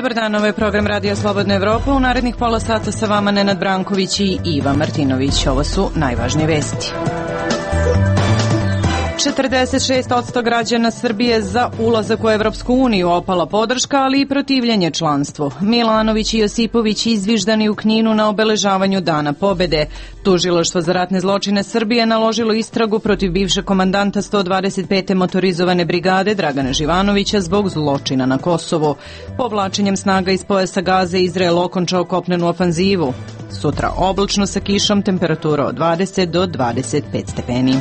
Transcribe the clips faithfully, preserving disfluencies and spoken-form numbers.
Dobar dan, ovo je program Radio Slobodna Evropa. U narednih pola sata sa vama Nenad Branković i Iva Martinović. Ovo su najvažnije vesti. četrdeset šest posto građana Srbije za ulazak u Evropsku uniju, opala podrška, ali i protivljenje članstvu. Milanović i Josipović izviždani u Kninu na obeležavanju Dana pobede. Tužilaštvo za ratne zločine Srbije naložilo istragu protiv bivšeg komandanta sto dvadeset pete motorizovane brigade Dragana Živanovića zbog zločina na Kosovu. Povlačenjem snaga iz pojasa Gaze Izrael okončao kopnenu ofanzivu. Sutra oblačno sa kišom, temperatura od dvadeset do dvadeset pet stepeni.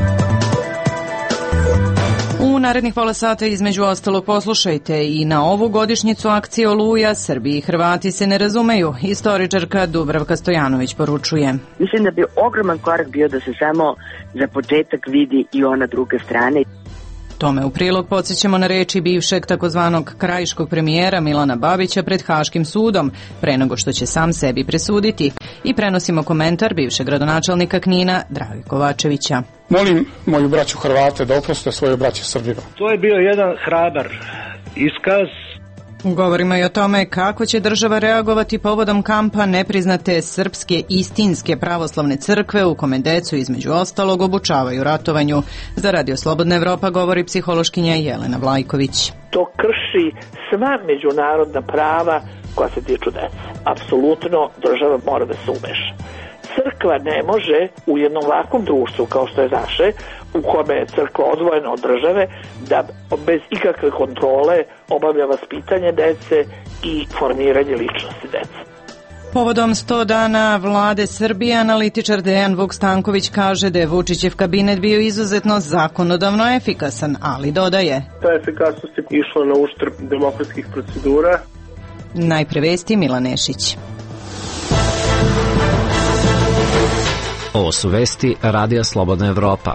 U narednih pola sata između ostalog poslušajte i na ovu godišnjicu akcije Oluja Srbi i Hrvati se ne razumeju. Istoričarka Dubravka Stojanović poručuje. Mislim da bi ogroman korak bio da se samo za početak vidi i ona druga strana. Tome u prilog podsjećamo na reči bivšeg takozvanog krajiškog premijera Milana Babića pred Haškim sudom, pre nego što će sam sebi presuditi. I prenosimo komentar bivšeg gradonačelnika Knina Drage Kovačevića. Molim moju braću Hrvate da oproste svoje braće Srbima. To je bio jedan hrabar iskaz. Govorimo i o tome kako će država reagovati povodom kampa nepriznate srpske istinske pravoslavne crkve u kome decu između ostalog obučavaju ratovanju. Za Radio Slobodna Evropa govori psihološkinja Jelena Vlajković. To krši sva međunarodna prava koja se tiču dece. Apsolutno država mora da se umeša. Crkva ne može u jednom ovakvom društvu kao što je naše, u kome je crkva odvojena od države, da bez ikakve kontrole obavlja vaspitanje dece i formiranje ličnosti dece. Povodom sto dana vlade Srbije, analitičar Dejan Vuk Stanković kaže da je Vučićev kabinet bio izuzetno zakonodavno efikasan, ali dodaje. Ta efikasnost je išla na uštrb demokratskih procedura. Najpre vesti Milan Nešić. Ovo su vesti Radija Slobodna Evropa.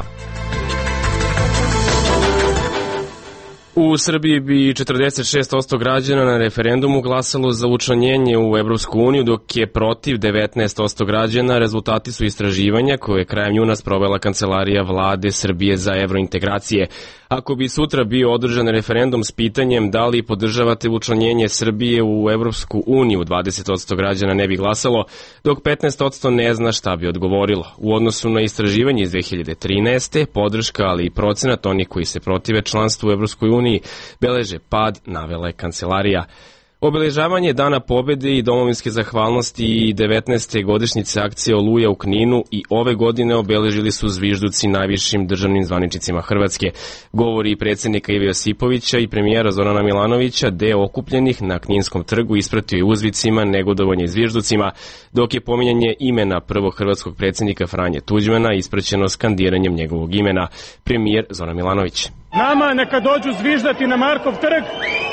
U Srbiji bi četrdeset šest posto građana na referendumu glasalo za učlanjenje u Evropsku uniju, dok je protiv devetnaest posto građana. Rezultati su istraživanja koje je krajem juna sprovela Kancelarija vlade Srbije za evrointegracije. Ako bi sutra bio održan referendum s pitanjem da li podržavate učlanjenje Srbije u Evropsku uniju, dvadeset posto građana ne bi glasalo, dok petnaest posto ne zna šta bi odgovorilo. U odnosu na istraživanje iz dve hiljade trinaeste. podrška, ali i procenat onih koji se protive članstvu u Evropskoj uniji beleže pad, navela je Kancelarija. Obeležavanje Dana pobede i domovinske zahvalnosti i devetnaeste godišnjice akcije Oluja u Kninu i ove godine obeležili su zvižduci najvišim državnim zvaničnicima Hrvatske. Govori predsjednika Ive Josipovića i premijera Zorana Milanovića, deo okupljenih na Kninskom trgu ispratio je uzvicima, negodovanje i zvižducima, dok je pominjanje imena prvog hrvatskog predsjednika Franje Tuđmana ispraćeno skandiranjem njegovog imena. Premijer Zoran Milanović. Nama neka dođu zviždati na Markov trg,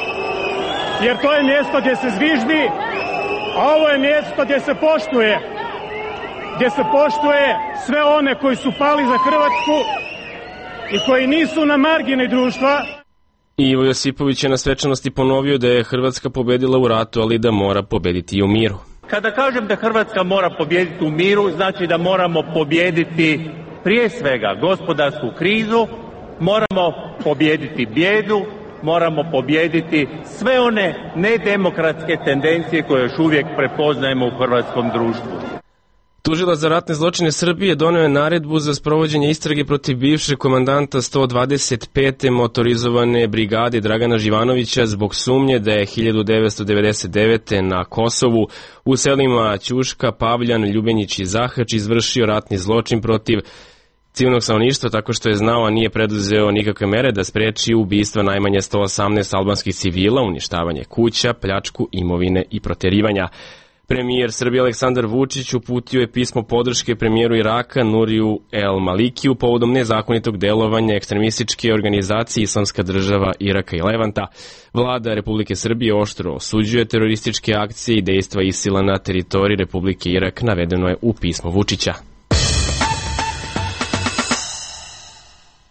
jer to je mjesto gdje se zviždi, a ovo je mjesto gdje se poštuje, gdje se poštuje sve one koji su pali za Hrvatsku i koji nisu na margini društva. Ivo Josipović je na svečanosti ponovio da je Hrvatska pobedila u ratu, ali da mora pobediti i u miru. Kada kažem da Hrvatska mora pobjediti u miru, znači da moramo pobjediti prije svega gospodarsku krizu, moramo pobjediti bijedu, moramo pobjediti sve one nedemokratske tendencije koje još uvijek prepoznajemo u hrvatskom društvu. Tužilac za ratne zločine Srbije doneo je naredbu za sprovođenje istrage protiv bivšeg komandanta sto dvadeset pete motorizovane brigade Dragana Živanovića zbog sumnje da je hiljadu devetsto devedeset devete. na Kosovu u selima Ćuška, Pavljan, Ljubenjić i Zahač izvršio ratni zločin protiv civilnog stanovništva tako što je znao, a nije preduzeo nikakve mere da spreči ubistva najmanje sto osamnaest albanskih civila, uništavanje kuća, pljačku imovine i proterivanja. Premijer Srbije Aleksandar Vučić uputio je pismo podrške premijeru Iraka Nuriju El Malikiju povodom nezakonitog delovanja ekstremističke organizacije Islamska država Iraka i Levanta. Vlada Republike Srbije oštro osuđuje terorističke akcije i dejstva ISIL-a na teritoriji Republike Irak, navedeno je u pismu Vučića.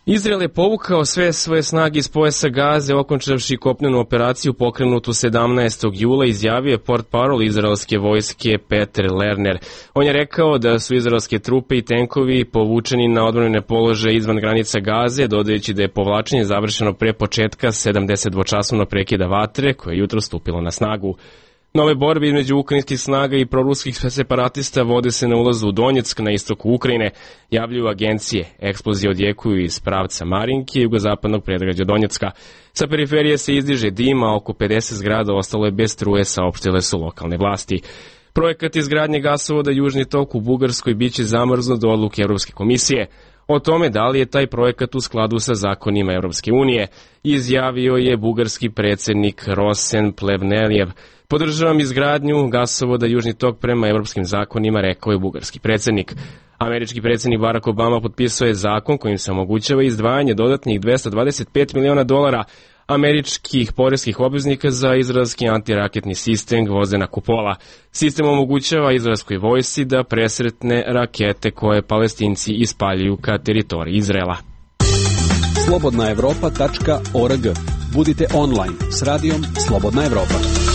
Izrael je povukao sve svoje snage iz pojasa Gaze, okončavši kopnenu operaciju pokrenutu sedamnaestog jula, izjavio je portparol izraelske vojske Peter Lerner. On je rekao da su izraelske trupe i tenkovi povučeni na odbrambene položaje izvan granica Gaze, dodajući da je povlačenje završeno pre početka sedamdesetdvočasovnog prekida vatre, koje je jutro stupilo na snagu. Nove borbe između ukrajinskih snaga i proruskih separatista vode se na ulazu u Donjeck na istoku Ukrajine, javljaju agencije. Eksplozije odjekuju iz pravca Marinke i jugozapadnog predgrađa Donjecka. Sa periferije se izdiže dim, a oko pedeset zgrada ostalo je bez struje, saopštile su lokalne vlasti. Projekat izgradnje gasovoda Južni tok u Bugarskoj biće zamrznut do odluke Evropske komisije. O tome da li je taj projekat u skladu sa zakonima Evropske unije, izjavio je bugarski predsjednik Rosen Plevneljev. Podržavam izgradnju gasovoda Južni tok prema evropskim zakonima, rekao je bugarski predsjednik. Američki predsjednik Barack Obama potpisao je zakon kojim se omogućava izdvajanje dodatnih dvesta dvadeset pet miliona dolara američkih poreskih obveznika za izraelski antiraketni sistem Gvozdena kupola. Sistem omogućava izraelskoj vojsci da presretne rakete koje Palestinci ispaljuju ka teritoriji Izraela. slobodna evropa tačka org. Budite online s radijom Slobodna Evropa.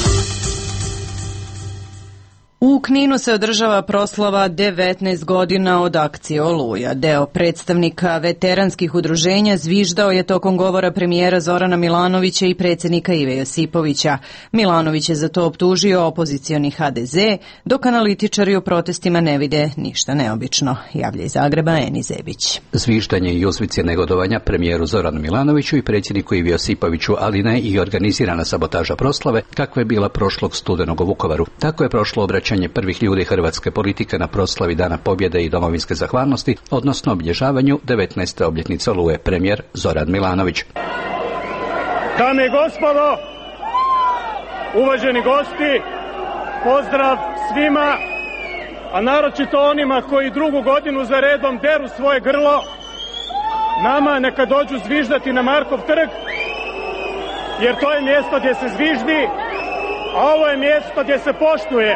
U Kninu se održava proslava devetnaest godina od akcije Oluja. Deo predstavnika veteranskih udruženja zviždao je tokom govora premijera Zorana Milanovića i predsjednika Ive Josipovića. Milanović je za to optužio opozicioni ha de ze, dok analitičari u protestima ne vide ništa neobično. Javlja iz Zagreba Eni Zebić. Zviždanje i uzvici negodovanja premijeru Zoranu Milanoviću i predsjedniku Ivi Josipoviću, ali ne i organizirana sabotaža proslave, kakva je bila prošlog studenog u Vukovaru. Tako je prošlo obraćanje prvih ljudi hrvatske politike na proslavi Dana pobjede i domovinske zahvalnosti, odnosno obilježavanju devetnaeste obljetnice Oluje, premijer Zoran Milanović. Dame i gospodo, uvaženi gosti, pozdrav svima, a naročito onima koji drugu godinu za redom deru svoje grlo. Nama neka dođu zviždati na Markov trg, jer to je mjesto gdje se zviždi, a ovo je mjesto gdje se poštuje.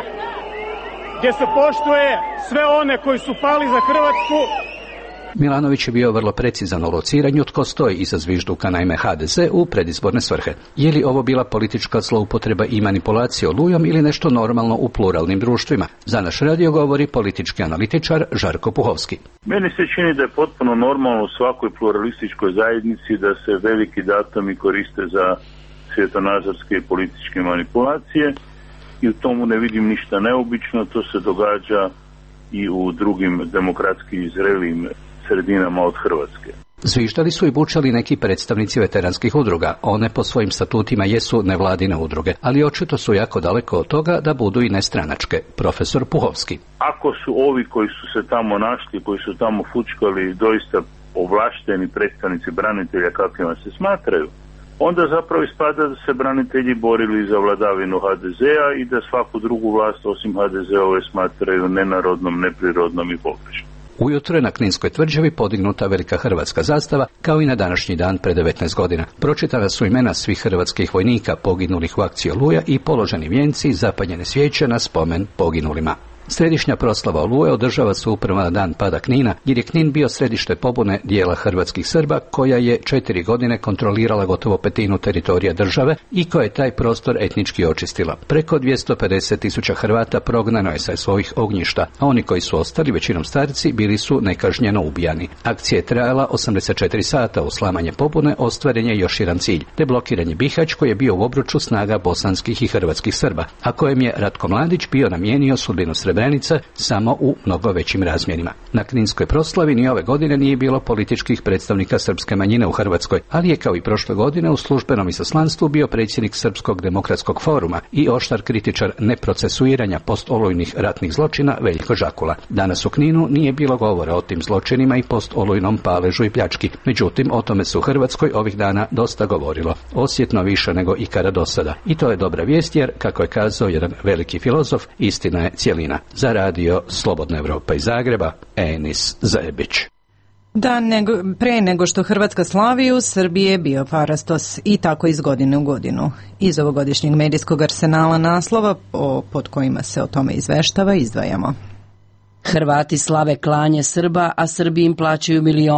gdje se poštuje sve one koji su pali za Hrvatsku. Milanović je bio vrlo precizan u lociranju tko stoji iza zvižduka, naime ha de ze, u predizborne svrhe. Je li ovo bila politička zloupotreba i manipulacija Olujom ili nešto normalno u pluralnim društvima? Za naš radio govori politički analitičar Žarko Puhovski. Meni se čini da je potpuno normalno u svakoj pluralističkoj zajednici da se veliki datumi koriste za svjetonazorske i političke manipulacije. I u tomu ne vidim ništa neobično, to se događa i u drugim demokratski zrelim sredinama od Hrvatske. Zviždali su i bučali neki predstavnici veteranskih udruga. One po svojim statutima jesu nevladine udruge, ali očito su jako daleko od toga da budu i nestranačke. Profesor Puhovski. Ako su ovi koji su se tamo našli, koji su tamo fučkali doista ovlašteni predstavnici branitelja kakvima se smatraju, onda zapravo ispada da se branitelji borili za vladavinu ha de zea i da svaku drugu vlast osim ha de zeove smatraju nenarodnom, neprirodnom i pogrešnom. Ujutro je na Kninskoj tvrđavi podignuta velika hrvatska zastava, kao i na današnji dan pre devetnaest godina. Pročitana su imena svih hrvatskih vojnika poginulih u akciji Oluja i položeni vijenci i zapaljene svijeće na spomen poginulima. Središnja proslava Oluje održava se upravo na dan pada Knina, jer je Knin bio središte pobune dijela hrvatskih Srba, koja je četiri godine kontrolirala gotovo petinu teritorija države i koja je taj prostor etnički očistila. Preko dvjesto pedeset tisuća Hrvata prognano je sa svojih ognjišta, a oni koji su ostali, većinom starci, bili su nekažnjeno ubijani. Akcija je trajala osamdeset četiri sata, u slamanje pobune ostvaren je još jedan cilj, deblokiranje Bihać, koji je bio u obruču snaga bosanskih i hrvatskih Srba, a kojem je Ratko Mladić bio namijenio sudbinu Srebrenica samo u mnogo većim razmjerima. Na Kninskoj proslavi ni ove godine nije bilo političkih predstavnika srpske manjine u Hrvatskoj, ali je kao i prošle godine u službenom izaslanstvu bio predsjednik Srpskog demokratskog foruma i oštar kritičar neprocesuiranja postolujnih ratnih zločina Veljko Žakula. Danas u Kninu nije bilo govora o tim zločinima i postolujnom paležu i pljački. Međutim, o tome se u Hrvatskoj ovih dana dosta govorilo. Osjetno više nego ikada do sada. I to je dobra vijest, jer, kako je kazao jedan veliki filozof, istina je cjelina. Za radio Slobodna Evropa iz Zagreba, Enis Zebić. Da, nego, pre nego što Hrvatska slavi, u Srbiji je bio parastos i tako iz godine u godinu. Iz ovogodišnjeg medijskog arsenala naslova o, pod kojima se o tome izveštava izdvajamo. Hrvati slave klanje Srba, a Srbi im plaćaju milione.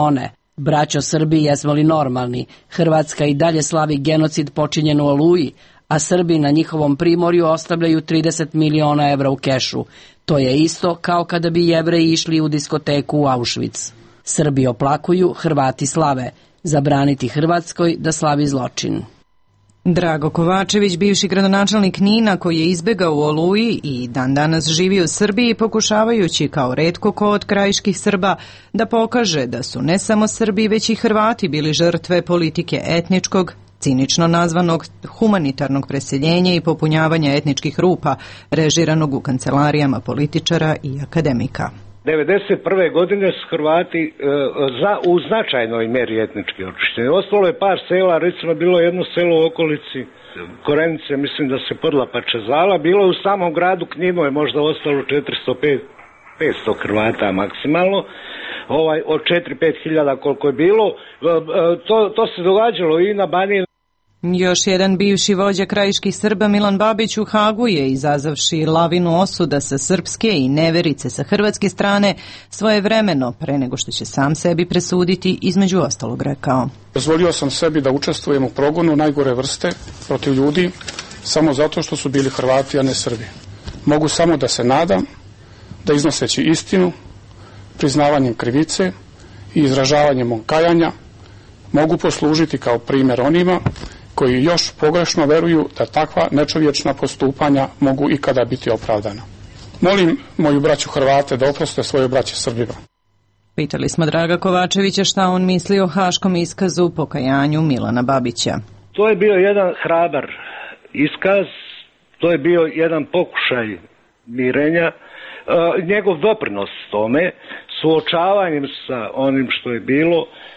Braćo Srbi, jesmo li normalni? Hrvatska i dalje slavi genocid počinjen u Oluji, a Srbi na njihovom primorju ostavljaju trideset miliona evra u kešu. To je isto kao kada bi Jevreji išli u diskoteku u Auschwitz. Srbi oplakuju, Hrvati slave. Zabraniti Hrvatskoj da slavi zločin. Drago Kovačević, bivši gradonačelnik Knina koji je izbegao u Oluji i dan danas živi u Srbiji, pokušavajući kao retko ko od krajiških Srba da pokaže da su ne samo Srbi već i Hrvati bili žrtve politike etničkog, cinično nazvanog humanitarnog preseljenja i popunjavanja etničkih rupa, režiranog u kancelarijama političara i akademika. devedeset prve godine su Hrvati e, za, u značajnoj meri etnički očišćeni. Ostalo je par sela, recimo bilo jedno selo u okolici Korenice, mislim da se Prla pa Čezala, bilo je u samom gradu Kninu je možda ostalo četiristo pet petsto Hrvata maksimalno, ovaj, od četiri do pet hiljada koliko je bilo, e, to, to se događalo i na Baniji. Još jedan bivši vođa krajiških Srba Milan Babić u Hagu je, izazavši lavinu osuda sa srpske i neverice sa hrvatske strane, svojevremeno, pre nego što će sam sebi presuditi, između ostalog rekao. Dozvolio sam sebi da učestvujem u progonu najgore vrste protiv ljudi samo zato što su bili Hrvati, a ne Srbi. Mogu samo da se nadam da iznoseći istinu, priznavanjem krivice i izražavanjem kajanja mogu poslužiti kao primjer onima koji još pogrešno veruju da takva nečovječna postupanja mogu ikada biti opravdana. Molim moju braću Hrvate da oproste svoje braće Srbima. Pitali smo Draga Kovačevića šta on misli o haškom iskazu pokajanju Milana Babića. To je bio jedan hrabar iskaz, to je bio jedan pokušaj mirenja, e, njegov doprinos tome, suočavanjem sa onim što je bilo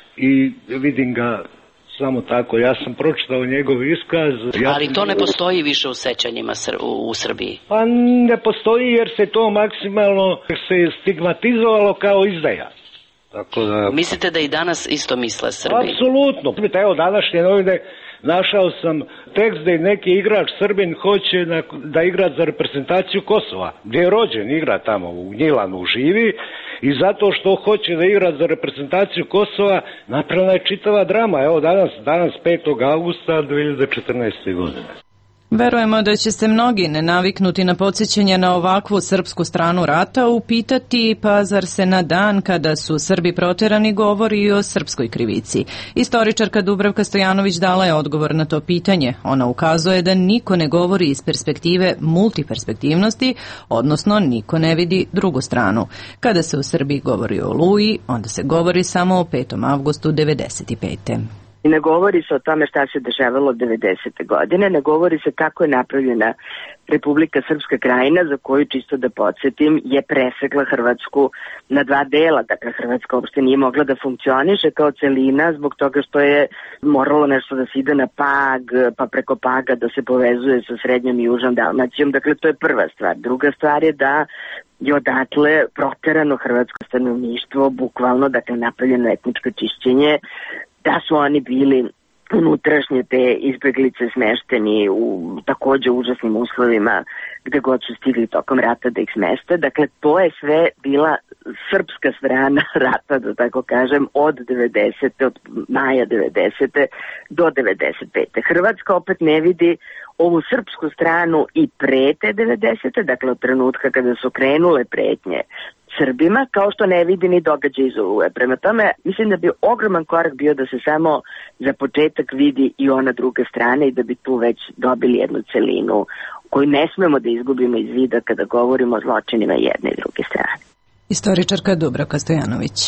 i vidim ga samo tako. Ja sam pročitao njegov iskaz. Ja Ali to ne postoji više u sećanjima u Srbiji? Pa ne postoji jer se to maksimalno se stigmatizovalo kao izdaja. Tako da... Mislite da i danas isto misle Srbi? Apsolutno. Evo današnje novine našao sam tekst da neki igrač Srbin hoće da igra za reprezentaciju Kosova, gdje je rođen, igra tamo u Gnjilanu, živi, i zato što hoće da igra za reprezentaciju Kosova napravljena je čitava drama. Evo danas, danas petog avgusta dve hiljade četrnaeste. godine. Verujemo da će se mnogi nenaviknuti na podsjećanje na ovakvu srpsku stranu rata upitati pa zar se na dan kada su Srbi proterani govori i o srpskoj krivici. Istoričarka Dubravka Stojanović dala je odgovor na to pitanje. Ona ukazuje da niko ne govori iz perspektive multiperspektivnosti, odnosno niko ne vidi drugu stranu. Kada se u Srbiji govori o Oluji, onda se govori samo o petom avgustu devedeset pete. I ne govori se o tome šta se dešavalo devedesete. godine, ne govori se kako je napravljena Republika Srpska Krajina, za koju, čisto da podsjetim, je presekla Hrvatsku na dva dela. Dakle, Hrvatska uopšte nije mogla da funkcioniše kao celina zbog toga što je moralo nešto da se ide na Pag, pa preko Paga da se povezuje sa srednjom i južnom Dalmacijom. Dakle, to je prva stvar. Druga stvar je da je odatle proterano hrvatsko stanovništvo, bukvalno, dakle, napravljeno etničko čišćenje, da su oni bili unutrašnje te izbeglice smešteni u takođe užasnim uslovima gde god su stigli tokom rata da ih smeste. Dakle, to je sve bila srpska strana rata, da tako kažem, od devedesete. od maja devedesete. do devedeset pete. Hrvatska opet ne vidi ovu srpsku stranu i pre te devedesete. Dakle, od trenutka kada su krenule pretnje Srbima, kao što ne vidi ni događaj iz Oluje. Prema tome, mislim da bi ogroman korak bio da se samo za početak vidi i ona druga strana i da bi tu već dobili jednu celinu koju ne smemo da izgubimo iz vida kada govorimo o zločinima jedne i druge strane. Istoričarka Dubravka Stojanović.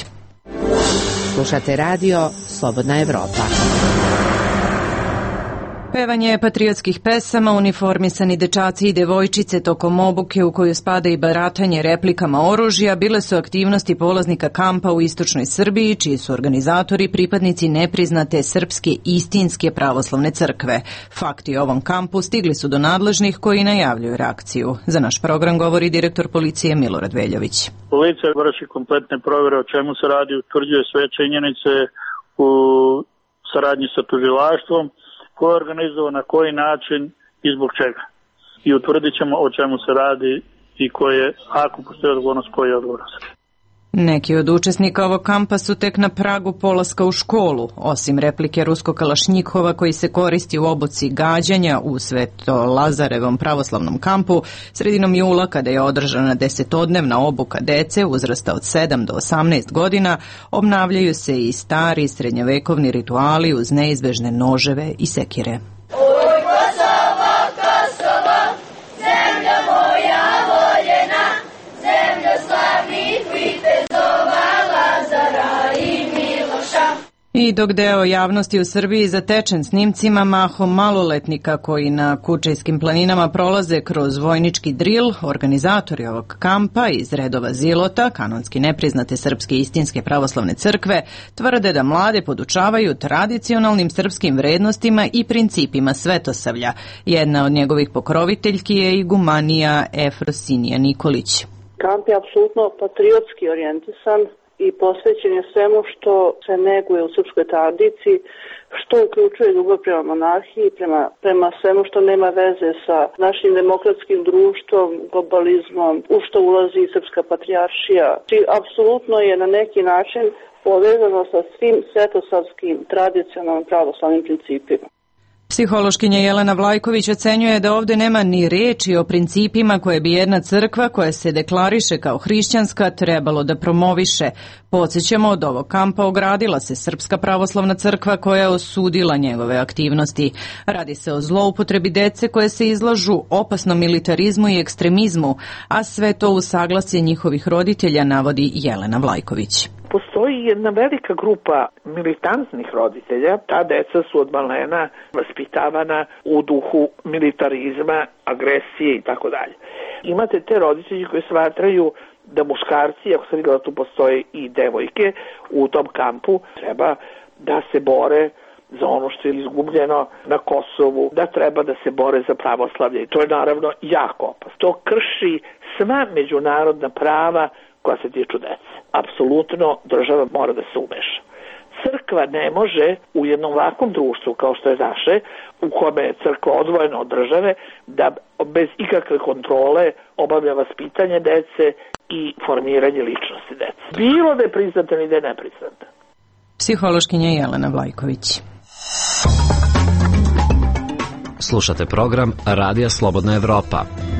Slušate radio Slobodna Evropa. Pevanje patriotskih pesama, uniformisani dečaci i devojčice tokom obuke u koju spada i baratanje replikama oružja bile su aktivnosti polaznika kampa u istočnoj Srbiji, čiji su organizatori pripadnici nepriznate srpske istinske pravoslavne crkve. Fakti o ovom kampu stigli su do nadležnih koji najavljuju reakciju. Za naš program govori direktor policije Milorad Veljović. Policija vrši kompletne provere o čemu se radi, utvrđuje sve činjenice u saradnji sa tužilaštvom, ko je organizovao, na koji način i zbog čega. I utvrdit ćemo o čemu se radi i ko je, ako postoji odgovornost, koji je odgovoran. Neki od učesnika ovog kampa su tek na pragu polaska u školu, osim replike ruskog kalašnjikova koji se koristi u obuci gađanja u Sveto Lazarevom pravoslavnom kampu. Sredinom jula, kada je održana desetodnevna obuka dece uzrasta od sedam do osamnaest godina, obnavljaju se i stari srednjovekovni rituali uz neizbežne noževe i sekire. I dok deo javnosti u Srbiji zatečen snimcima mahom maloletnika koji na Kučejskim planinama prolaze kroz vojnički dril, organizatori ovog kampa iz redova Zilota, kanonski nepriznate srpske istinske pravoslavne crkve, tvrde da mlade podučavaju tradicionalnim srpskim vrednostima i principima svetosavlja. Jedna od njegovih pokroviteljki je igumanija Efrosinija Nikolić. Kamp je apsolutno patriotski orijentisan i posvećen je svemu što se neguje u srpskoj tradiciji, što uključuje ljubav prema monarhiji, prema, prema svemu što nema veze sa našim demokratskim društvom, globalizmom, u što ulazi i srpska patrijaršija. Znači, apsolutno je na neki način povezano sa svim svetosavskim tradicionalnim pravoslavnim principima. Psihološkinja Jelena Vlajković ocenjuje da ovde nema ni reči o principima koje bi jedna crkva koja se deklariše kao hrišćanska trebalo da promoviše. Podsjećamo, od ovog kampa ogradila se Srpska pravoslavna crkva koja je osudila njegove aktivnosti. Radi se o zloupotrebi dece koje se izlažu opasnom militarizmu i ekstremizmu, a sve to u saglasje njihovih roditelja, navodi Jelena Vlajković. Postoji jedna velika grupa militantnih roditelja. Ta deca su od malena vaspitavana u duhu militarizma, agresije i tako dalje. Imate te roditelji koji smatraju da muškarci, ako sam vidjela da tu postoje i devojke, u tom kampu treba da se bore za ono što je izgubljeno na Kosovu, da treba da se bore za pravoslavlje. I to je naravno jako opasno. To krši sva međunarodna prava koja se tiču dece. Apsolutno država mora da se umeša. Crkva ne može u jednom ovakvom društvu kao što je naše, u kome je crkva odvojena od države, da bez ikakve kontrole obavlja vaspitanje dece i formiranje ličnosti dece. Bilo da je priznata ili da je nepriznata. Psihološkinja Jelena Vlajković. Slušate program Radija Slobodna Evropa.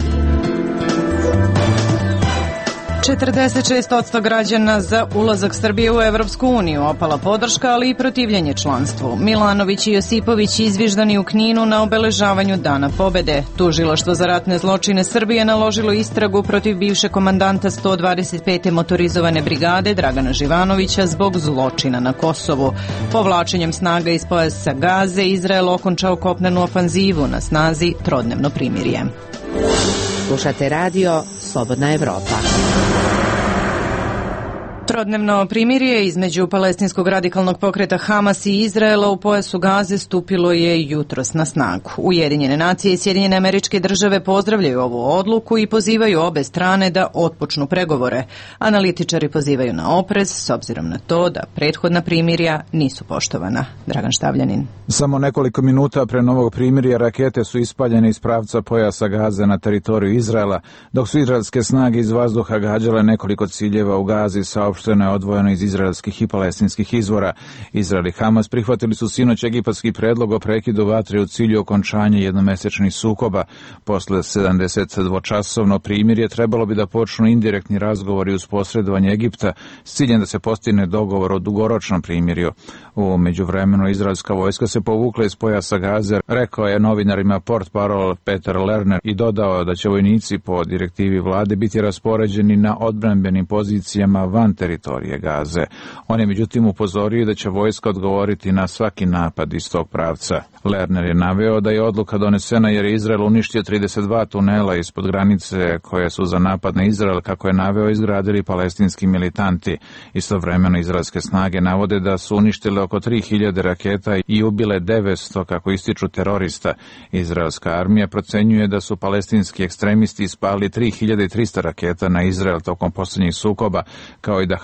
četrdeset šest posto građana za ulazak Srbije u Evropsku uniju, opala podrška, ali i protivljenje članstvu. Milanović i Josipović izviždani u Kninu na obeležavanju Dana pobede. Tužilaštvo za ratne zločine Srbije naložilo istragu protiv bivše komandanta sto dvadeset pete motorizovane brigade Dragana Živanovića zbog zločina na Kosovu. Povlačenjem snaga iz pojasa Gaze, Izrael okončao kopnenu ofanzivu, na snazi trodnevno primirje. Slušate radio Slobodna Evropa. Trodnevno primirje između palestinskog radikalnog pokreta Hamas i Izraela u pojasu Gaze stupilo je jutros na snagu. Ujedinjene nacije i Sjedinjene Američke Države pozdravljaju ovu odluku i pozivaju obe strane da otpočnu pregovore. Analitičari pozivaju na oprez s obzirom na to da prethodna primirja nisu poštovana. Dragan Štavljanin. Samo nekoliko minuta pre novog primirja rakete su ispaljene iz pravca pojasa Gaze na teritoriju Izraela, dok su izraelske snage iz vazduha gađale nekoliko ciljeva u Gazi, saopšteno je odvojeno iz izraelskih i palestinskih izvora. Izrael i Hamas prihvatili su sinoć egipatski predlog o prekidu vatre u cilju okončanja jednomesečnih sukoba. Posle sedamdesetdvočasovno primirje trebalo bi da počnu indirektni razgovori uz posredovanje Egipta s ciljem da se postigne dogovor o dugoročnom primirju. U međuvremenu izraelska vojska se povukla iz pojasa Gaze, rekao je novinarima portparol Peter Lerner i dodao da će vojnici po direktivi vlade biti raspoređeni na odbrambenim pozicijama van teritorije Gaze. On je međutim upozorio da će vojska odgovoriti na svaki napad iz tog pravca. Lerner je naveo da je odluka donesena jer je Izrael uništio trideset dva tunela ispod granice koje su za napad na Izrael, kako je naveo, izgradili palestinski militanti. Istovremeno izraelske snage navode da su uništile oko tri hiljade raketa i ubile devetsto, kako ističu, terorista. Izraelska armija procenjuje da su palestinski ekstremisti ispalili tri hiljade trista raketa na Izrael tokom posljednjih sukoba, kao i da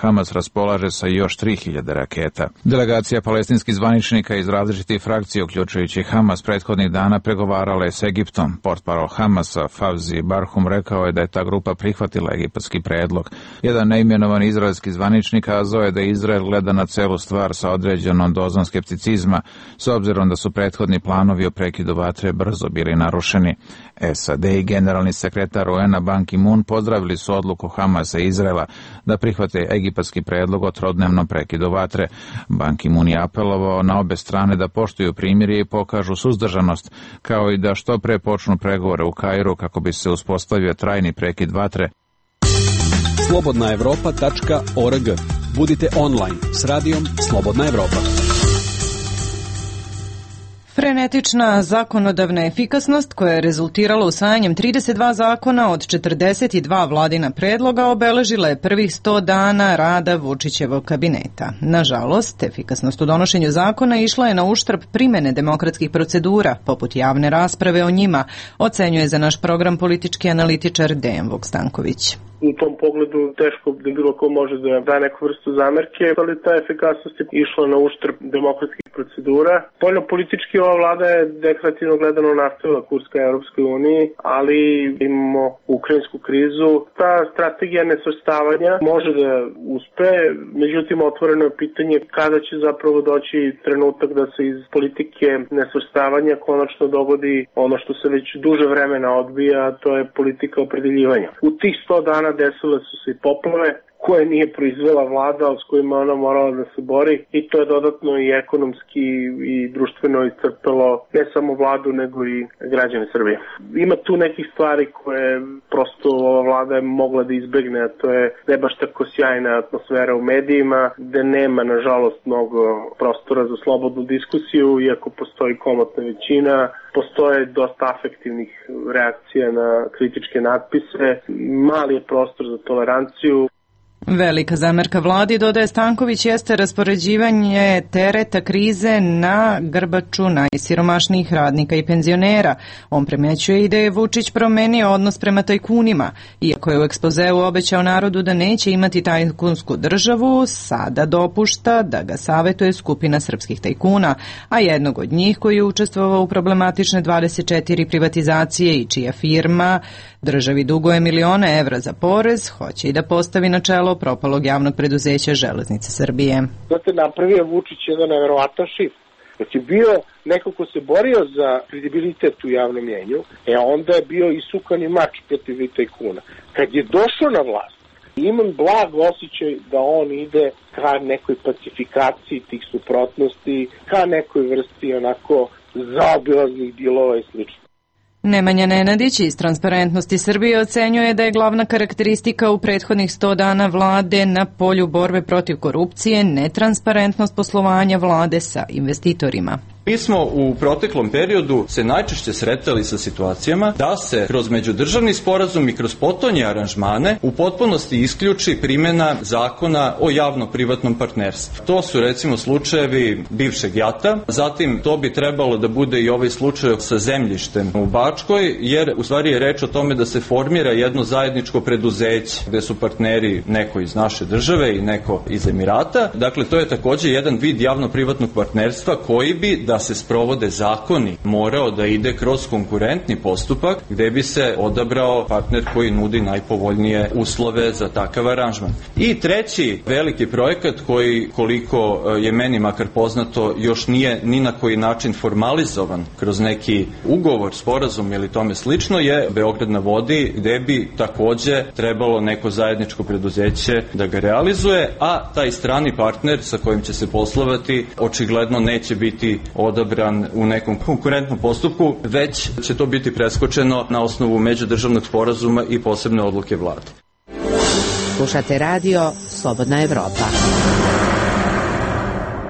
Hamas raspolaže sa još tri hiljade raketa. Delegacija palestinskih zvaničnika iz različitih frakcija, uključujući Hamas, prethodnih dana pregovarala je s Egiptom. Portparol Hamasa Favzi Barhum rekao je da je ta grupa prihvatila egipatski predlog. Jedan neimenovan izraelski zvaničnik kazao je da Izrael gleda na celu stvar sa određenom dozom skepticizma, s obzirom da su prethodni planovi o prekidu vatre brzo bili narušeni. S A D i generalni sekretar U N-a Ban Ki-moon pozdravili su odluku Hamasa i Izraela da prihvate egipatski predlog o trodnevnom prekidu vatre. Ban Ki-moon je apelovao na obe strane da poštuju primirje i pokažu suzdržanost, kao i da što pre počnu pregovore u Kairu kako bi se uspostavio trajni prekid vatre. slobodna evropa tačka org. Budite online s radijom Slobodna Evropa. Frenetična zakonodavna efikasnost koja je rezultirala usvajanjem trideset dva zakona od četrdeset dva vladina predloga obeležila je prvih sto dana rada Vučićevog kabineta. Nažalost, efikasnost u donošenju zakona išla je na uštrb primene demokratskih procedura, poput javne rasprave o njima, ocenjuje za naš program politički analitičar Dejan Vukstanković. U tom pogledu teško da bilo ko može da da neku vrstu zamerke, ali ta efikasnost je išla na uštrb demokratskih procedura. Poljno-politički ova vlada je deklarativno gledano nastavila kurs ka Europskoj uniji, ali imamo ukrajinsku krizu. Ta strategija nesvrstavanja može da uspe, međutim otvoreno je pitanje kada će zapravo doći trenutak da se iz politike nesvrstavanja konačno dogodi ono što se već duže vremena odbija, a to je politika opredeljivanja. U tih sto dana desile su se i poplave koje nije proizvela vlada, s kojima ona morala da se bori, i to je dodatno i ekonomski i društveno iscrpelo ne samo vladu nego i građane Srbije. Ima tu nekih stvari koje prosto ova vlada je mogla da izbegne, a to je ne baš tako sjajna atmosfera u medijima, gde nema nažalost mnogo prostora za slobodnu diskusiju, iako postoji komotna većina. Postoje dosta afektivnih reakcija na kritičke natpise, mali je prostor za toleranciju. Velika zamerka vladi, dodaje Stanković, jeste raspoređivanje tereta krize na grbaču najsiromašnijih radnika i penzionera. On primećuje i da je Vučić promenio odnos prema tajkunima. Iako je u ekspozeu obećao narodu da neće imati tajkunsku državu, sada dopušta da ga savetuje skupina srpskih tajkuna, a jednog od njih koji je učestvovao u problematične dvadeset četiri privatizacije i čija firma državi duguje milione evra za porez, hoće i da postavi na čelo propalog javnog preduzeća Železnice Srbije. Znate, napravio Vučić jedan neverovatan šif. Znači, bio neko ko se borio za kredibilitet u javnom mjenju, e onda je bio isukani mač protiv tajkuna. Kad je došao na vlast, imam blag osjećaj da on ide ka nekoj pacifikaciji tih suprotnosti, ka nekoj vrsti onako zaobilaznih dilova i slično. Nemanja Nenadić iz Transparentnosti Srbije ocenjuje da je glavna karakteristika u prethodnih sto dana vlade na polju borbe protiv korupcije netransparentnost poslovanja vlade sa investitorima. Mi smo u proteklom periodu se najčešće sretali sa situacijama da se kroz međudržavni sporazum i kroz potonje aranžmane u potpunosti isključi primjena zakona o javno-privatnom partnerstvu. To su recimo slučajevi bivšeg JAT-a, zatim to bi trebalo da bude i ovaj slučaj sa zemljištem u Bačkoj, jer u stvari je reč o tome da se formira jedno zajedničko preduzeće gde su partneri neko iz naše države i neko iz Emirata. Dakle, to je takođe jedan vid javno-privatnog partnerstva koji bi da se sprovode zakoni morao da ide kroz konkurentni postupak gde bi se odabrao partner koji nudi najpovoljnije uslove za takav aranžman. I treći veliki projekat koji, koliko je meni makar poznato, još nije ni na koji način formalizovan kroz neki ugovor, sporazum ili tome slično, je Beograd na vodi, gde bi takođe trebalo neko zajedničko preduzeće da ga realizuje, a taj strani partner sa kojim će se poslovati očigledno neće biti odabran u nekom konkurentnom postupku, već će to biti preskočeno na osnovu međudržavnog sporazuma i posebne odluke vlade. Slušate radio Slobodna Evropa.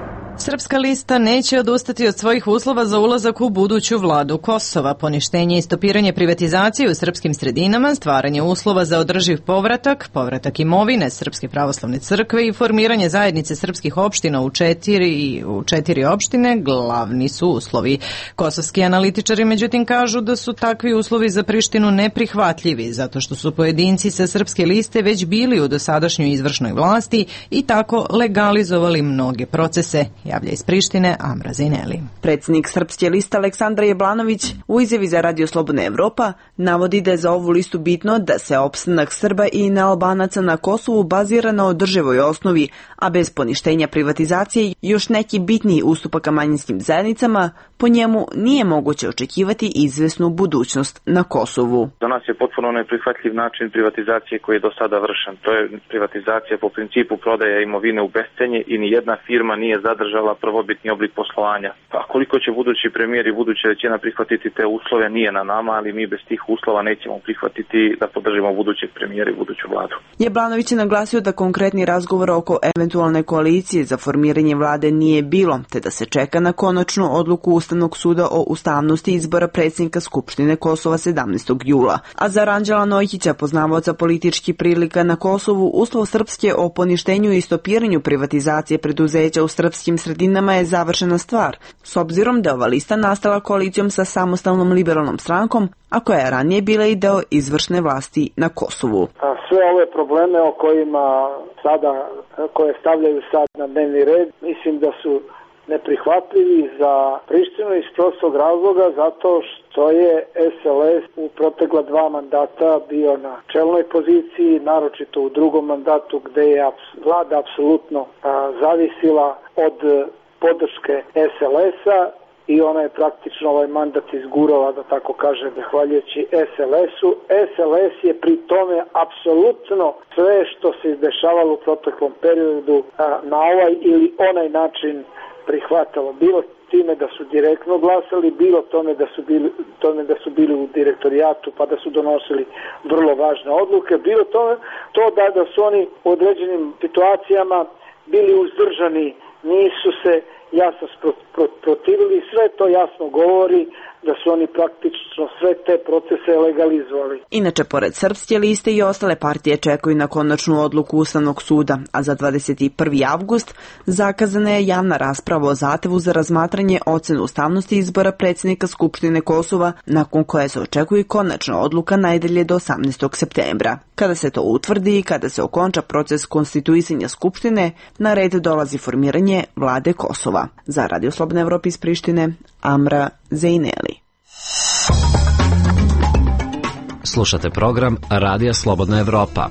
Srpska lista neće odustati od svojih uslova za ulazak u buduću vladu Kosova, poništenje i stopiranje privatizacije u srpskim sredinama, stvaranje uslova za održiv povratak, povratak imovine Srpske pravoslavne crkve i formiranje zajednice srpskih opština u četiri, u četiri opštine glavni su uslovi. Kosovski analitičari međutim kažu da su takvi uslovi za Prištinu neprihvatljivi, zato što su pojedinci sa Srpske liste već bili u dosadašnjoj izvršnoj vlasti i tako legalizovali mnoge procese, javlja iz Prištine Amra Zineli. Predsjednik Srpske liste Aleksandar Jablanović u izjavi za Radio Slobodna Evropa navodi da je za ovu listu bitno da se opstanak Srba i nealbanaca na Kosovu bazira na održivoj osnovi, a bez poništenja privatizacije još neki bitniji ustupaka manjinskim zajednicama, po njemu nije moguće očekivati izvesnu budućnost na Kosovu. Za nas je potpuno neprihvatljiv način privatizacije koji je do sada vršen. To je privatizacija po principu prodaja imovine u bescenje i ni jedna firma nije zadržala prvobitni oblik poslovanja. A koliko će budući premijer i buduća većina prihvatiti te uslove nije na nama, ali mi bez tih uslova nećemo prihvatiti da podržimo budućeg premijera i buduću vladu. Jablanović je naglasio da konkretni razgovor oko eventualne koalicije za formiranje vlade nije bilo, te da se čeka na konačnu odluku Ustavnog suda o ustavnosti izbora predsjednika Skupštine Kosova sedamnaestog jula. A za Ranđela Nojhića, poznavaoca političkih prilika na Kosovu, uslov Srpske o poništenju i stopiranju privatizacije preduzeća u srpskim sredinama je završena stvar, s obzirom da je ova lista nastala koalicijom sa samostalnom liberalnom strankom, a koja je ranije bila i deo izvršne vlasti na Kosovu. Sve ove probleme o kojima sada, koje stavljaju sad na dnevni red, mislim da su neprihvatljivi za Prištinu iz prostog razloga zato što je S L S u protekla dva mandata bio na čelnoj poziciji, naročito u drugom mandatu gde je vlada apsolutno zavisila od podrške S L S-a i ona je praktično ovaj mandat izgurala, da tako kaže, zahvaljujući S L S-u. S L S je pri tome apsolutno sve što se izdešavalo u proteklom periodu na ovaj ili onaj način prihvatalo. Bilo time da su direktno glasali, bilo tome da su bili, tome da su bili u direktorijatu pa da su donosili vrlo važne odluke, bilo tome to da, da su oni u određenim situacijama bili uzdržani, nisu se jasno protivili, sve to jasno govori da su oni praktično sve te procese legalizovali. Inače, pored Srpske liste i ostale partije čekaju na konačnu odluku Ustavnog suda, a za dvadeset prvi avgust zakazana je javna rasprava o zahtevu za razmatranje ocene ustavnosti izbora predsjednika Skupštine Kosova, nakon koje se očekuje konačna odluka najdalje do osamnaestog septembra. Kada se to utvrdi i kada se okonča proces konstituisanja Skupštine, na red dolazi formiranje vlade Kosova. Za Radio Slobodna Evropa iz Prištine, Amra Zeineli. Slušate program Radija Slobodna Evropa.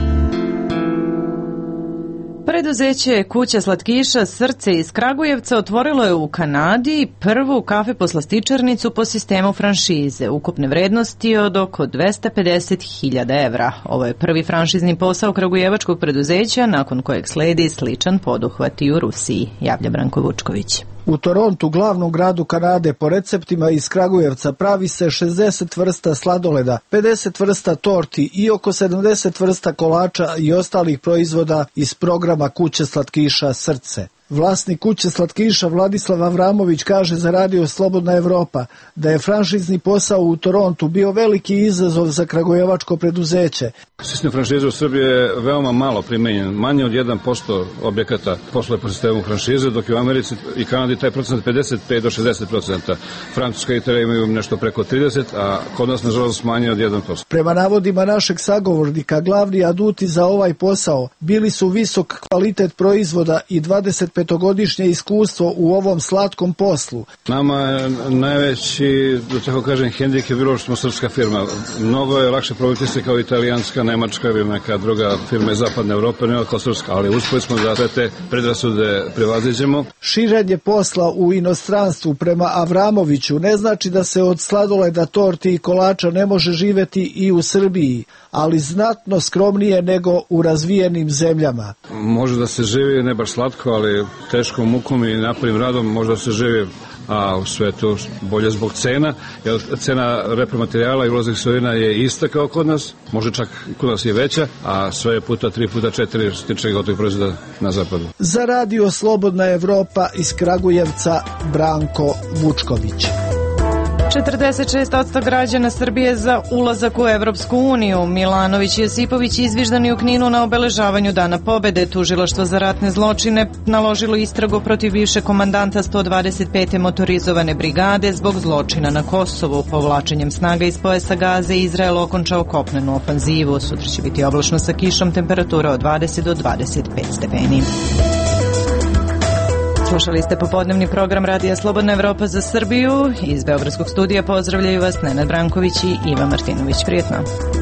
Preduzeće Kuća slatkiša Srce iz Kragujevca otvorilo je u Kanadi prvu kafe poslastičarnicu po sistemu franšize, ukupne vrednosti od oko dvesta pedeset hiljada evra. Ovo je prvi franšizni posao kragujevačkog preduzeća, nakon kojeg sledi sličan poduhvat i u Rusiji, javlja Branko Vučković. U Torontu, glavnom gradu Kanade, po receptima iz Kragujevca pravi se šezdeset vrsta sladoleda, pedeset vrsta torti i oko sedamdeset vrsta kolača i ostalih proizvoda iz programa Kuće slatkiša Srce. Vlasnik Kuće slatkiša Vladislav Avramović kaže za Radio Slobodna Evropa da je franšizni posao u Torontu bio veliki izazov za kragujevačko preduzeće. Sistem franšize u Srbiji je veoma malo primenjen, manje od jedan posto objekata posluje po sistemu franšize, dok je u Americi i Kanadi taj procenat pedeset pet do šezdeset procenta. Francuska i Italija imaju nešto preko trideset, a kod nas nažalost manje od jedan posto. Prema navodima našeg sagovornika, glavni aduti za ovaj posao bili su visok kvalitet proizvoda i dvadeset petogodišnje iskustvo u ovom slatkom poslu. Nama je najveći, da tako kažem, hendikep je bilo što smo srpska firma. Mnogo je lakše probiti se kao italijanska, nemačka ili neka druga firma iz zapadne Evrope, nego kao srpska, ali uspeli smo da sve te predrasude prevaziđemo. Širenje posla u inostranstvu prema Avramoviću ne znači da se od sladoleda, torti i kolača ne može živeti i u Srbiji, ali znatno skromnije nego u razvijenim zemljama. Može da se živi ne baš slatko, ali teškom mukom i napornim radom može da se živi a u svetu bolje zbog cena, jer cena repromaterijala i ulaznih sirovina je ista kao kod nas, može čak kod nas je veća, a sve je puta tri puta četiri što se tiče gotovih proizvoda na zapadu. Za radio Slobodna Evropa iz Kragujevca Branko Vučković. četrdeset šest posto građana Srbije za ulazak u Evropsku uniju. Milanović i Josipović izviždani u Kninu na obeležavanju Dana pobede. Tužilaštvo za ratne zločine naložilo istragu protiv bivšeg komandanta sto dvadeset pete motorizovane brigade zbog zločina na Kosovu. Povlačenjem snaga iz pojasa Gaze Izrael okončao kopnenu ofanzivu. Sutra će biti oblačno sa kišom, temperatura od dvadeset do dvadeset pet stepeni. Slušali ste popodnevni program Radija Slobodna Evropa za Srbiju. Iz Beogradskog studija pozdravljaju vas Nenad Branković i Iva Martinović. Prijetno.